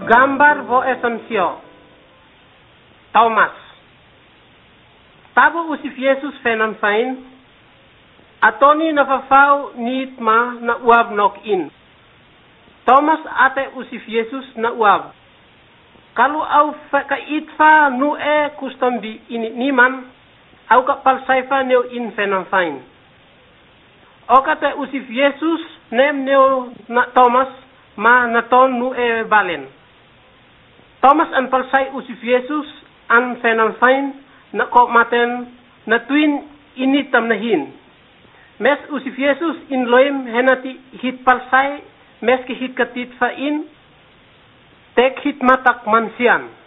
Gambar vo esencio. Thomas. Tabo usif Jesus fenan fain. Atoni nafafau nit ma na uab nok in. Thomas ate usif Jesus na uab. Kalau au ka itfa nu kustambi ini niman, au ka palsaifa neo in fenan fain. O kate usif Jesus nem neo na Thomas ma na ton nu balen. Thomas an palsai usif Jesus an fenan fain na ko maten na twin initam na hin. Mes usif Jesus in loim henati hit palsai mes ki hit katit fa in tek hit matak mansian.